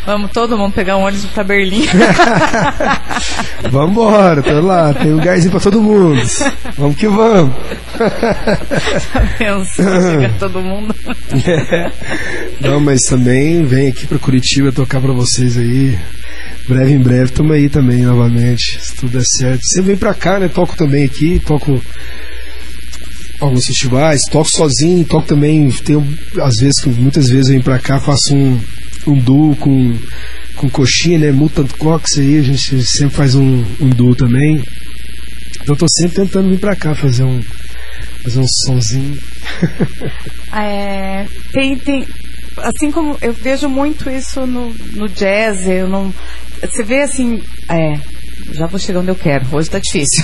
Vamos todo mundo pegar um ônibus pra Berlim. Vambora, tô lá, tem um lugarzinho pra todo mundo. Vamos que vamos. Pensando, chegar todo mundo. Não, mas também vem aqui pra Curitiba tocar pra vocês aí. Breve, em breve, tamo aí também novamente, se tudo der certo. Você vem pra cá, né? Toco também aqui, toco alguns festivais, toco sozinho, toco também, muitas vezes eu venho pra cá, faço um duo com Coxinha, né? Mutant Cox aí, a gente sempre faz um duo também. Então eu tô sempre tentando vir pra cá fazer um sonzinho. Tem assim como eu vejo muito isso no jazz, você vê assim, já vou chegar onde eu quero, hoje tá difícil.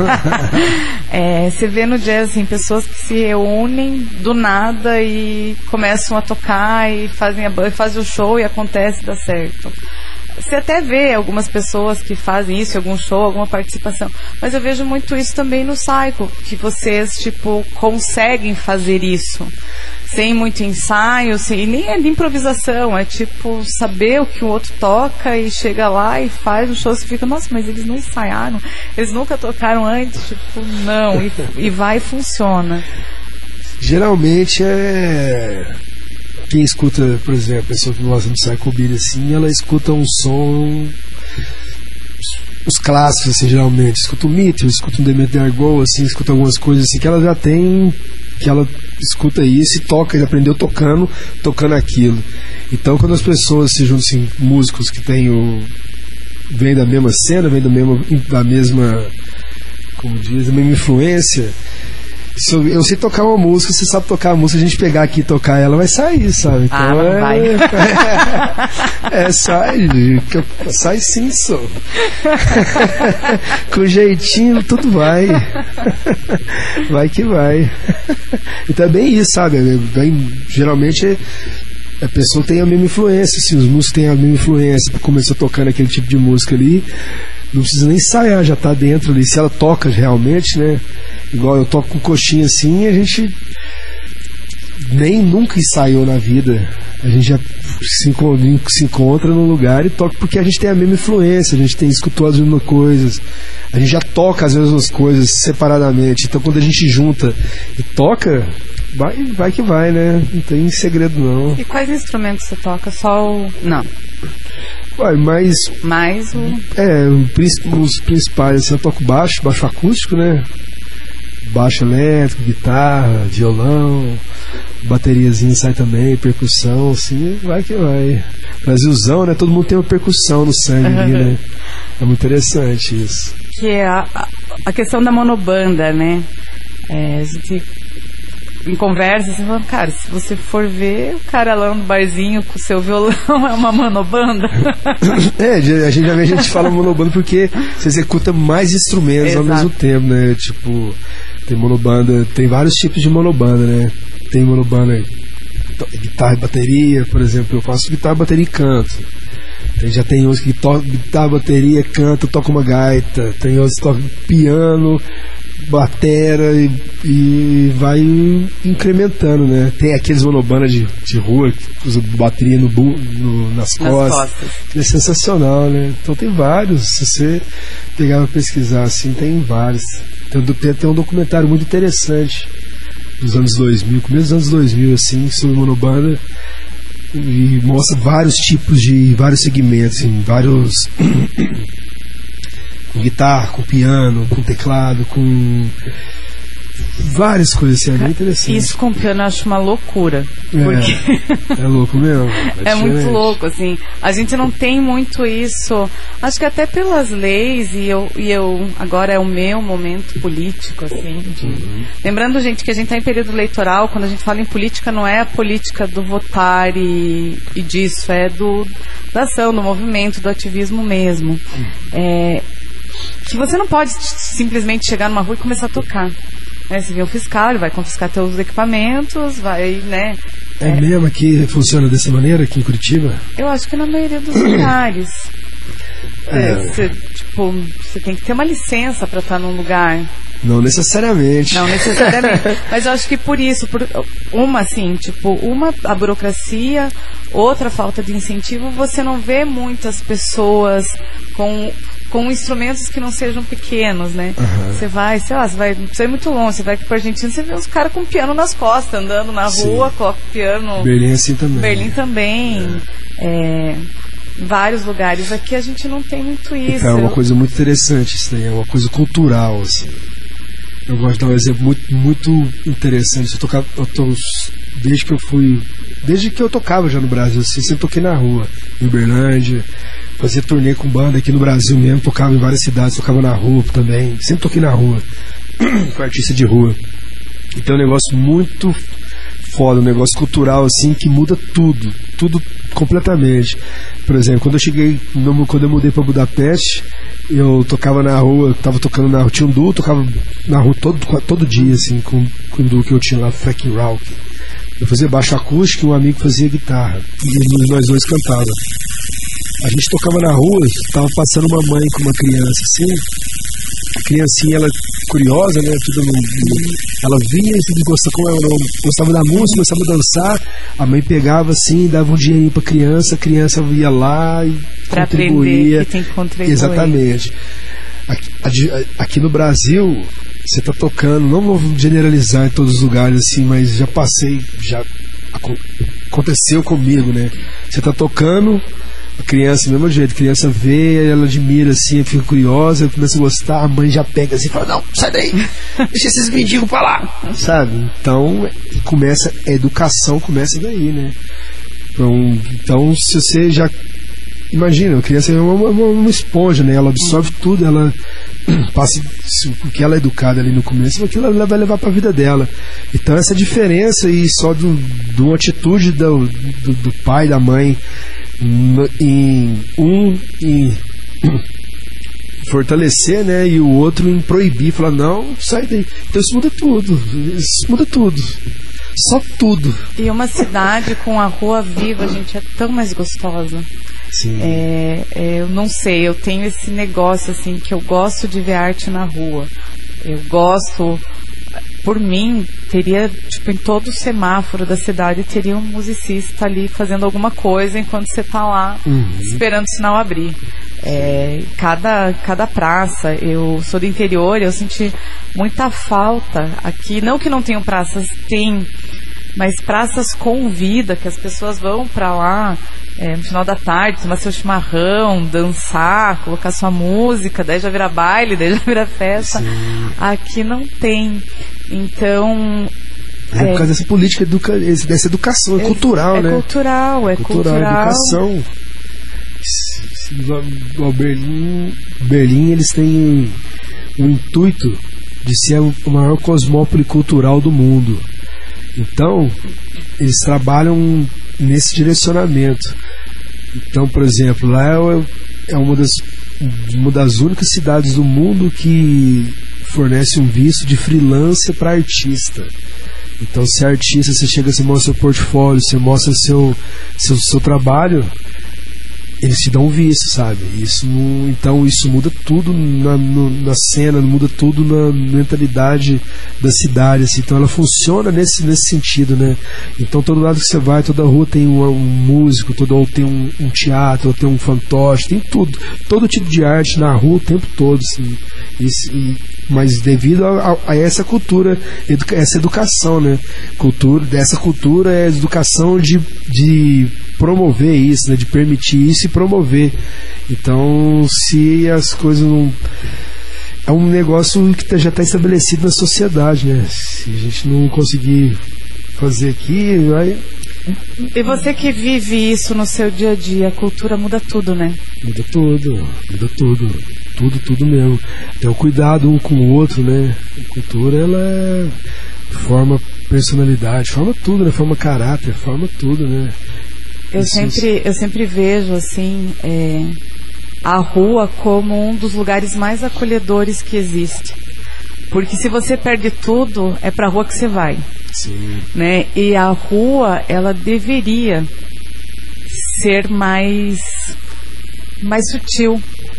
Você vê no jazz assim, pessoas que se reúnem do nada e começam a tocar e fazem o show e acontece, dá certo. Você até vê algumas pessoas que fazem isso, algum show, alguma participação, mas eu vejo muito isso também no Psycho, que vocês, tipo, conseguem fazer isso sem muito ensaio, e nem é de improvisação, é tipo, saber o que o outro toca e chega lá e faz o show, você fica, nossa, mas eles não ensaiaram, eles nunca tocaram antes, tipo, não, e vai e funciona. Geralmente quem escuta, por exemplo, a pessoa que gosta de psychobilly assim, ela escuta um som, os clássicos assim, geralmente, escuta o Meteor, escuta um Demet Dargo, assim, escuta algumas coisas assim que ela já tem, que ela escuta isso e toca, ele aprendeu tocando aquilo. Então quando as pessoas se juntam assim, músicos que vêm da mesma cena, vêm da mesma, como diz, da mesma influência. Se eu sei tocar uma música, você sabe tocar a música, a gente pegar aqui e tocar ela, vai sair, sabe? Então não vai. Sai sim, só. Com jeitinho, tudo vai. Vai que vai. Então é bem isso, sabe? Geralmente a pessoa tem a mesma influência, assim, os músicos têm a mesma influência, começou tocando aquele tipo de música ali, não precisa nem ensaiar, já tá dentro ali. Se ela toca realmente, né? Igual eu toco com Coxinha assim, a gente nem nunca ensaiou na vida. A gente já se encontra num lugar e toca porque a gente tem a mesma influência, a gente escutou as mesmas coisas, a gente já toca as mesmas coisas separadamente. Então quando a gente junta e toca, vai que vai, né? Não tem segredo não. E quais instrumentos você toca? Não. Os principais, assim, eu toco baixo acústico, né? Baixo elétrico, guitarra, violão, bateriazinha sai também, percussão, assim, vai que vai. Brasilzão, né? Todo mundo tem uma percussão no sangue ali, né? É muito interessante isso. Que é a questão da monobanda, né? A gente, em conversa, você fala, cara, se você for ver o cara lá no barzinho com o seu violão, é uma monobanda. A gente fala monobanda porque você executa mais instrumentos Exato. Ao mesmo tempo, né? Tipo, tem monobanda, tem vários tipos de monobanda, né? Tem monobanda guitarra e bateria, por exemplo, eu faço guitarra, bateria e canto. Já tem uns que tocam guitarra, bateria, canta, toca uma gaita. Tem outros que tocam piano, batera e vai incrementando, né? Tem aqueles monobanda de rua que usa bateria nas costas. É sensacional, né? Então tem vários. Se você pegar pra pesquisar assim, tem vários. Tem um documentário muito interessante dos anos 2000, começo dos anos 2000, assim, sobre monobanda, e mostra vários tipos de vários segmentos, assim, vários com guitarra, com piano, com teclado, com várias coisas assim, é bem interessante. Isso com piano eu acho uma loucura. Porque é louco mesmo. É muito louco, assim. A gente não tem muito isso. Acho que até pelas leis, e eu agora é o meu momento político, assim. Lembrando, gente, que a gente está em período eleitoral, quando a gente fala em política, não é a política do votar e disso, é da ação, do movimento, do ativismo mesmo. Que você não pode simplesmente chegar numa rua e começar a tocar. Você vê o fiscal, ele vai confiscar teus equipamentos, vai, né? É mesmo que funciona dessa maneira aqui em Curitiba? Eu acho que na maioria dos lugares. Você tem que ter uma licença para estar num lugar. Não necessariamente. Não necessariamente. Mas eu acho que por isso, uma a burocracia, outra a falta de incentivo, você não vê muitas pessoas com instrumentos que não sejam pequenos, né? Você vai, sei lá, você vai muito longe, você vai aqui pra Argentina, você vê uns caras com piano nas costas, andando na rua, coloca o piano. Berlim assim também. Berlim também. Vários lugares. Aqui a gente não tem muito isso. Então, é uma coisa muito interessante isso daí, é uma coisa cultural, assim. Eu gosto de dar um exemplo muito interessante. Desde que eu tocava já no Brasil, assim, sempre toquei na rua, em Uberlândia, fazia turnê com banda aqui no Brasil mesmo, tocava em várias cidades, tocava na rua também, sempre toquei na rua, com artista de rua. Então é um negócio muito foda, um negócio cultural assim, que muda tudo completamente. Por exemplo, quando eu mudei para Budapeste, eu tocava na rua, tava tocando na rua, tinha um duo, tocava na rua todo dia, assim, com o duo que eu tinha lá, Frank Rauch. Eu fazia baixo acústico e um amigo fazia guitarra, e nós dois cantávamos. A gente tocava na rua, tava passando uma mãe com uma criança, assim, a criancinha, ela curiosa, né, ela via e gostava da música, gostava de dançar, a mãe pegava assim, dava um dinheirinho pra criança, a criança ia lá e pra contribuía. Aprender que tem que contribuir. Exatamente. Aqui no Brasil, você tá tocando, não vou generalizar em todos os lugares assim, mas já aconteceu comigo, né? Você tá tocando, a criança, do mesmo jeito, a criança vê, ela admira assim, fica curiosa, começa a gostar, a mãe já pega assim e fala, não, sai daí, deixa esses mendigos pra lá, sabe? Então, a educação começa daí, né? Então, se você já imagina, a criança é uma esponja, né? Ela absorve tudo, ela passa o que ela é educada ali no começo, aquilo ela vai levar para a vida dela. Então essa diferença e só de uma atitude do pai, da mãe, em fortalecer, né? E o outro em proibir, falar não, sai daí. Então isso muda tudo. Só tudo. E uma cidade com a rua viva, gente, é tão mais gostosa. Sim. Eu não sei, eu tenho esse negócio assim, que eu gosto de ver arte na rua. Eu gosto, por mim, teria, tipo, em todo semáforo da cidade, teria um musicista ali fazendo alguma coisa enquanto você tá lá, esperando o sinal abrir. Cada praça, eu sou do interior, eu senti muita falta aqui, não que não tenham praças, tem, mas praças com vida, que as pessoas vão pra lá no final da tarde, tomar seu chimarrão, dançar, colocar sua música, daí já vira baile, daí já vira festa. Sim. Aqui não tem. Então por causa dessa política, dessa educação, é cultural, né? Cultural. Educação. Berlim, eles têm o intuito de ser o maior cosmópole cultural do mundo. Então, eles trabalham nesse direcionamento. Então, por exemplo, lá é uma das únicas cidades do mundo que fornece um visto de freelancer para artista. Então, se é artista, você chega, você mostra seu portfólio, você mostra seu trabalho, eles te dão um visto, sabe? Então isso muda tudo na cena, muda tudo na mentalidade da cidade, assim. Então ela funciona nesse sentido, né? Então todo lado que você vai, toda rua tem um músico, ou tem um teatro, ou tem um fantoche, tem tudo, todo tipo de arte na rua o tempo todo, assim. Mas devido a essa cultura, essa educação, né? Essa cultura é a educação de promover isso, né? De permitir isso e promover. Então, se as coisas não... É um negócio que já está estabelecido na sociedade, né? Se a gente não conseguir fazer aqui, vai... E você que vive isso no seu dia a dia, a cultura muda tudo, né? Muda tudo. Tudo mesmo. Até o cuidado um com o outro, né? A cultura, ela forma personalidade, forma tudo, né? Forma caráter, forma tudo, né? Eu sempre vejo, assim, a rua como um dos lugares mais acolhedores que existe. Porque se você perde tudo, é pra rua que você vai. Sim. Né? E a rua, ela deveria ser mais sutil,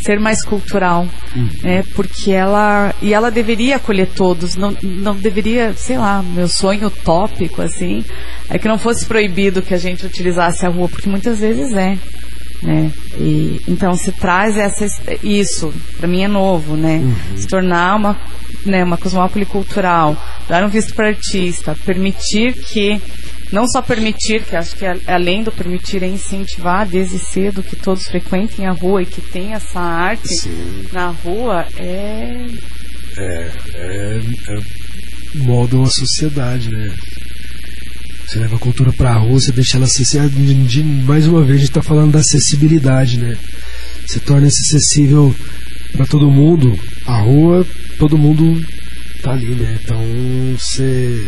ser mais cultural, né? Porque ela deveria acolher todos, não deveria, sei lá, meu sonho utópico, assim, é que não fosse proibido que a gente utilizasse a rua, porque muitas vezes né? E, então se traz isso, para mim é novo, né? Se tornar uma cosmópole cultural, dar um visto para artista, permitir que, não só permitir, que acho que além do permitir é incentivar desde cedo que todos frequentem a rua e que tenha essa arte na rua, molda uma sociedade, né? Você leva a cultura pra rua, você deixa ela acessível. Mais uma vez a gente tá falando da acessibilidade, né? Você torna isso acessível pra todo mundo. A rua, todo mundo tá ali, né? Então você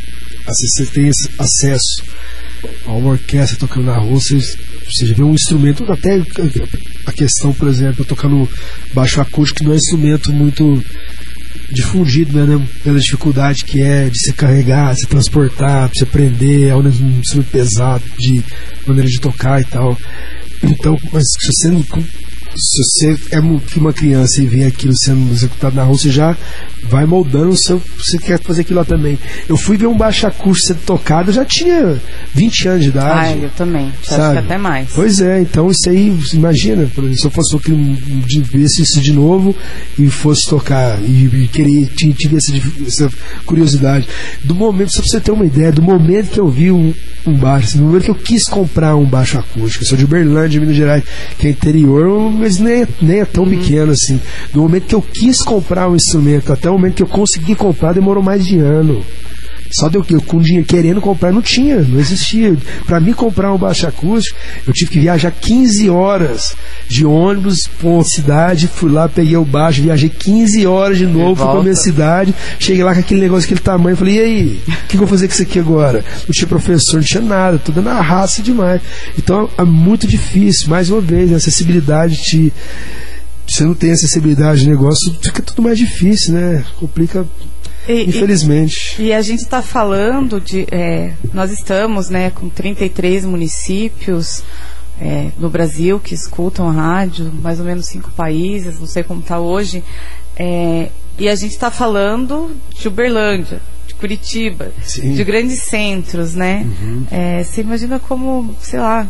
tem acesso a uma orquestra tocando na rua, você já vê um instrumento, até a questão, por exemplo, tocar no baixo acústico, que não é um instrumento muito difundido, né, pela dificuldade que é de se carregar, de se transportar, de se aprender, é um instrumento pesado de maneira de tocar e tal. Então, mas se você é uma criança e vê aquilo sendo executado na rua, você já vai moldando você quer fazer aquilo lá também. Eu fui ver um baixo acústico sendo tocado, eu já tinha 20 anos de idade. Eu também, sabe? Acho que até mais. Pois é, então isso aí, imagina, por exemplo, se eu fosse ver isso de novo e fosse tocar e querer, tive essa curiosidade. Do momento, só pra você ter uma ideia, do momento que eu vi um baixo, assim, do momento que eu quis comprar um baixo acústico, eu sou de Uberlândia, Minas Gerais, que é interior, mas nem é tão pequeno assim. Do momento que eu quis comprar um instrumento até o momento que eu consegui comprar, demorou mais de ano. Só deu que eu com dinheiro querendo comprar, não existia. Para mim comprar um baixo acústico, eu tive que viajar 15 horas de ônibus para uma cidade, fui lá, peguei o baixo, viajei 15 horas de novo, fui para minha cidade, cheguei lá com aquele negócio, aquele tamanho, falei, e aí, o que eu vou fazer com isso aqui agora? Não tinha professor, não tinha nada, tô dando a raça demais. Então é muito difícil, mais uma vez, a acessibilidade se você não tem acessibilidade de negócio, fica tudo mais difícil, né? Complica. Infelizmente. E a gente está falando de... nós estamos, né, com 33 municípios no Brasil que escutam a rádio, mais ou menos 5 países, não sei como está hoje. E a gente está falando de Uberlândia, de Curitiba, sim, de grandes centros, né? Você imagina como, sei lá...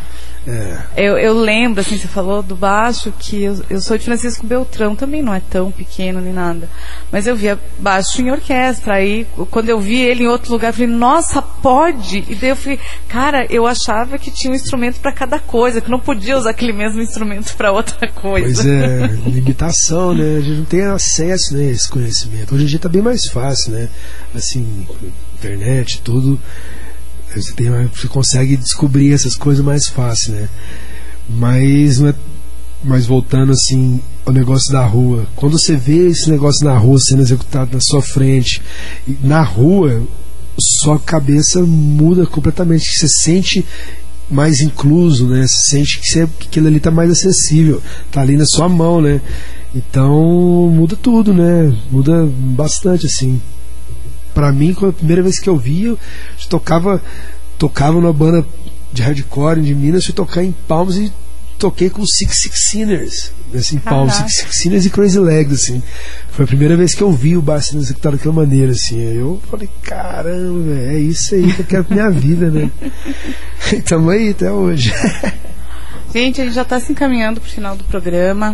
Eu lembro, assim, você falou do baixo, que eu sou de Francisco Beltrão, também não é tão pequeno nem nada, mas eu via baixo em orquestra, aí quando eu vi ele em outro lugar, eu falei, nossa, pode? E daí eu falei, cara, eu achava que tinha um instrumento para cada coisa, que não podia usar aquele mesmo instrumento para outra coisa. Pois é, limitação, né? A gente não tem acesso, né, a esse conhecimento. Hoje em dia tá bem mais fácil, né? Assim, internet, tudo... Você consegue descobrir essas coisas mais fácil, né? Mas voltando assim ao negócio da rua, quando você vê esse negócio na rua sendo executado na sua frente, na rua, sua cabeça muda completamente. Você sente mais incluso, né? Você sente que aquilo ali está mais acessível, está ali na sua mão, né? Então muda tudo, né? Muda bastante, assim. Pra mim, quando a primeira vez que eu vi, eu tocava numa banda de hardcore de Minas, fui tocar em Palmas e toquei com Six Sinners, assim, Palmas, Six Sinners e Crazy Legs, assim. Foi a primeira vez que eu vi o baixo sendo executado daquela maneira, assim. Eu falei, caramba, é isso aí que eu quero pra minha vida, né? E tamo aí até hoje. Gente, a gente já tá se encaminhando pro final do programa.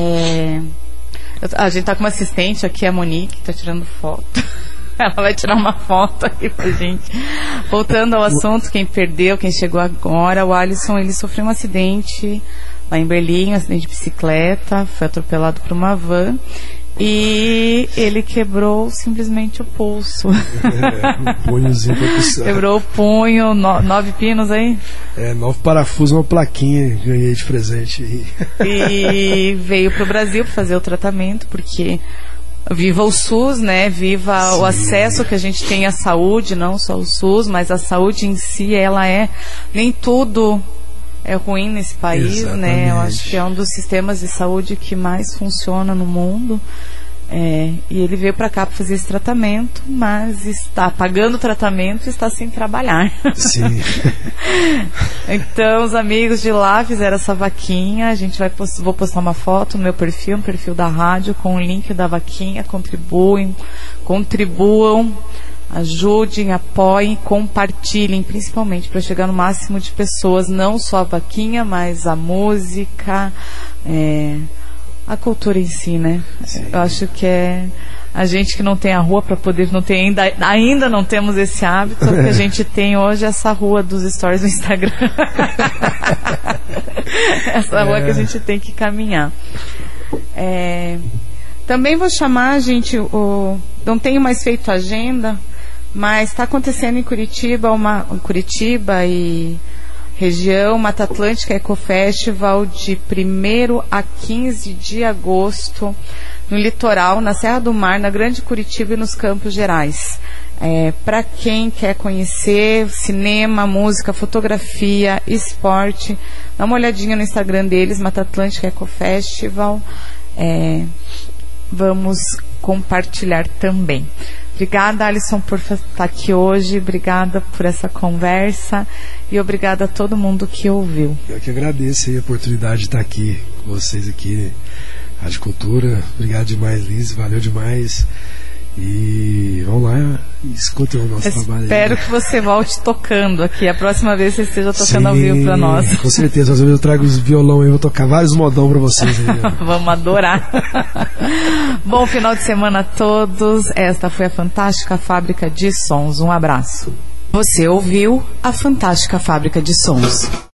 A gente tá com uma assistente aqui, a Monique, que tá tirando foto. Ela vai tirar uma foto aqui pra gente. Voltando ao assunto, quem perdeu, quem chegou agora, o Alisson, ele sofreu um acidente lá em Berlim, um acidente de bicicleta, foi atropelado por uma van e ele quebrou simplesmente o pulso. O punhozinho foi puxado. Quebrou o punho, 9 pinos aí? 9 parafusos, uma plaquinha que ganhei de presente aí. E veio pro Brasil pra fazer o tratamento, porque... Viva o SUS, né? Viva o acesso que a gente tem à saúde, não só o SUS, mas a saúde em si, ela nem tudo é ruim nesse país, né? Eu acho que é um dos sistemas de saúde que mais funciona no mundo. E ele veio para cá para fazer esse tratamento, mas está pagando o tratamento e está sem trabalhar. Sim. Então os amigos de lá fizeram essa vaquinha. Vou postar uma foto no meu perfil, no perfil da rádio, com o link da vaquinha. Contribuam, ajudem, apoiem, compartilhem, principalmente para chegar no máximo de pessoas, não só a vaquinha, mas a música, a cultura em si, né? Sim. Eu acho que a gente que não tem a rua para poder, ainda não temos esse hábito, que a gente tem hoje essa rua dos stories no Instagram. Essa rua que a gente tem que caminhar. Também vou chamar, gente, não tenho mais feito agenda, mas está acontecendo em Curitiba, Curitiba e região, Mata Atlântica Eco Festival, de 1º a 15 de agosto, no litoral, na Serra do Mar, na Grande Curitiba e nos Campos Gerais. Para quem quer conhecer cinema, música, fotografia, esporte, dá uma olhadinha no Instagram deles, Mata Atlântica Eco Festival. Vamos compartilhar também. Obrigada, Alisson, por estar aqui hoje. Obrigada por essa conversa. E obrigada a todo mundo que ouviu. Eu que agradeço a oportunidade de estar aqui com vocês aqui, Rádio Cultura. Obrigado demais, Liz. Valeu demais. E vamos lá, escutem o nosso trabalho. Espero que você volte tocando aqui. A próxima vez você esteja tocando ao vivo para nós. Com certeza. Eu trago os violão aí, vou tocar vários modão para vocês aí. Vamos adorar. Bom final de semana a todos. Esta foi a Fantástica Fábrica de Sons. Um abraço. Você ouviu a Fantástica Fábrica de Sons.